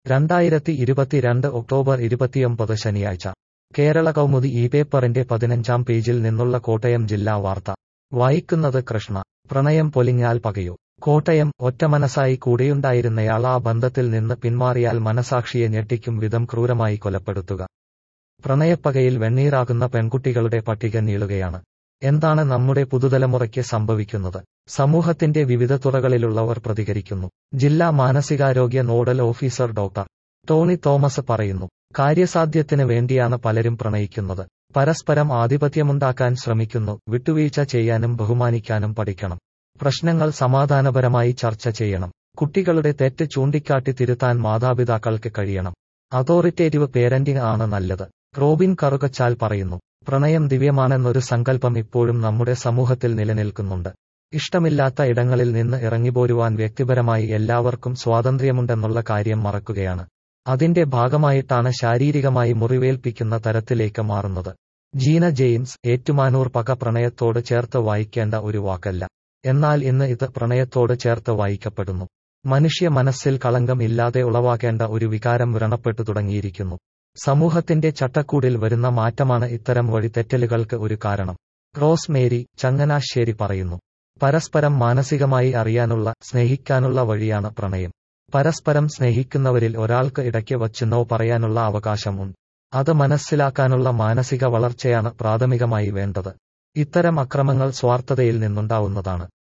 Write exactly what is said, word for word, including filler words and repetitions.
രണ്ടായിരത്തി ഇരുപത്തിരണ്ട് ഒക്ടോബർ ഇരുപത്തിയൊമ്പത് ശനിയാഴ്ച കേരള കൗമുദി ഈ പേപ്പറിന്റെ പതിനഞ്ചാം പേജിൽ നിന്നുള്ള കോട്ടയം ജില്ലാ വാർത്ത വായിക്കുന്നത് കൃഷ്ണ. പ്രണയം പൊലിഞ്ഞാൽ പകയോ? കോട്ടയം. ഒറ്റമനസായി കൂടെയുണ്ടായിരുന്നയാൾ ആ ബന്ധത്തിൽ നിന്ന് പിന്മാറിയാൽ മനസാക്ഷിയെ ഞെട്ടിക്കും വിധം ക്രൂരമായി കൊലപ്പെടുത്തുക. പ്രണയപ്പകയിൽ വെണ്ണീറാകുന്ന പെൺകുട്ടികളുടെ പട്ടിക നീളുകയാണ്. എന്താണ് നമ്മുടെ പുതുതലമുറയ്ക്ക് സംഭവിക്കുന്നത്? സമൂഹത്തിന്റെ വിവിധ തുറകളിലുള്ളവർ പ്രതികരിക്കുന്നു. ജില്ലാ മാനസികാരോഗ്യ nodal officer doctor Tony Thomas പറയുന്നു. കാര്യസാധ്യത്തിന് വേണ്ടിയാണ് പലരും പ്രണയിക്കുന്നത്. പരസ്പരം ആധിപത്യമുണ്ടാക്കാൻ ശ്രമിക്കുന്നു. വിട്ടുവീഴ്ച ചെയ്യാനും ബഹുമാനിക്കാനും പഠിക്കണം. പ്രശ്നങ്ങൾ സമാധാനപരമായി ചർച്ച ചെയ്യണം. കുട്ടികളുടെ തെറ്റ് ചൂണ്ടിക്കാട്ടി തിരുത്താൻ മാതാപിതാക്കൾക്ക് കഴിയണം. അതോറിറ്റേറ്റീവ് പേരന്റിംഗ് ആണ് നല്ലത്. റോബിൻ കറുകച്ചാൽ പറയുന്നു. പ്രണയം ദിവ്യമാണെന്നൊരു സങ്കല്പം ഇപ്പോഴും നമ്മുടെ സമൂഹത്തിൽ നിലനിൽക്കുന്നുണ്ട്. ഇഷ്ടമില്ലാത്ത ഇടങ്ങളിൽ നിന്ന് ഇറങ്ങിപ്പോരുവാൻ വ്യക്തിപരമായി എല്ലാവർക്കും സ്വാതന്ത്ര്യമുണ്ടെന്നുള്ള കാര്യം മറക്കുകയാണ്. അതിന്റെ ഭാഗമായിട്ടാണ് ശാരീരികമായി മുറിവേൽപ്പിക്കുന്ന തരത്തിലേക്ക് മാറുന്നത്. ജീന ജെയിംസ്. ഏറ്റുമാനൂർ. പക പ്രണയത്തോട് ചേർത്ത് വായിക്കേണ്ട ഒരു വാക്കല്ല. എന്നാൽ ഇന്ന് ഇത് പ്രണയത്തോട് ചേർത്ത് വായിക്കപ്പെടുന്നു. മനുഷ്യ മനസ്സിൽ കളങ്കം ഇല്ലാതെ ഉളവാക്കേണ്ട ഒരു വികാരം വ്രണപ്പെട്ടു തുടങ്ങിയിരിക്കുന്നു. സമൂഹത്തിന്റെ ചട്ടക്കൂടിൽ വരുന്ന മാറ്റമാണ് ഇത്തരം വഴിതെറ്റലുകൾക്ക് ഒരു കാരണം. Rose Mary. ചങ്ങനാശ്ശേരി പറയുന്നു. പരസ്പരം മാനസികമായി അറിയാനുള്ള, സ്നേഹിക്കാനുള്ള വഴിയാണ് പ്രണയം. പരസ്പരം സ്നേഹിക്കുന്നവരിൽ ഒരാൾക്ക് ഇടയ്ക്ക് വച്ച് നോ പറയാനുള്ള അവകാശമുണ്ട്. അത് മനസ്സിലാക്കാനുള്ള മാനസിക വളർച്ചയാണ് പ്രാഥമികമായി വേണ്ടത്. ഇത്തരം അക്രമങ്ങൾ സ്വാർത്ഥതയിൽ നിന്നുണ്ടാവുന്നതാണ്.